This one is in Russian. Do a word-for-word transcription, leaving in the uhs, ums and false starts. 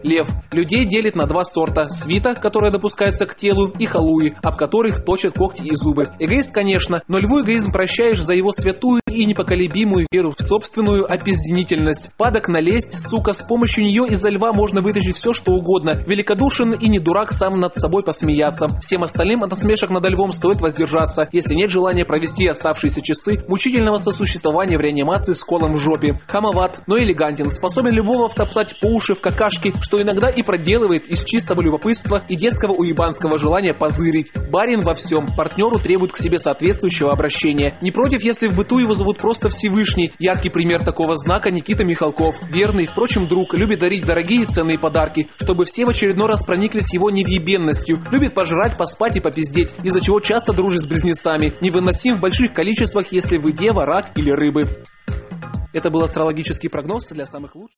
Лев. Людей делит на два сорта: свита, которая допускается к телу, и халуи, об которых точат когти и зубы. Эгоист, конечно, но льву эгоизм прощаешь за его святую и непоколебимую веру в собственную опизденительность. Падок на лесть, сука, с помощью нее из-за льва можно вытащить все, что угодно. Великодушен и не дурак сам над собой посмеяться. Всем остальным от насмешек над львом стоит воздержаться, если нет желания провести оставшиеся часы мучительного сосуществования в реанимации с колом в жопе. Хамоват, но элегантен, способен любого втоптать по уши в какашки, что иногда и проделывает из чистого любопытства и детского уебанского желания позырить. Барин во всем, партнеру требует к себе соответствующего обращения. Не против, если в быту его зовут просто Всевышний. Яркий пример такого знака Никита Михалков. Верный, впрочем, друг, любит дарить дорогие и ценные подарки, чтобы все в очередной раз прониклись его невъебенностью. Любит пожрать, поспать и попиздеть, из-за чего часто дружит с близнецами. Невыносим в больших количествах, если вы дева, рак или рыбы. Это был астрологический прогноз для самых лучших.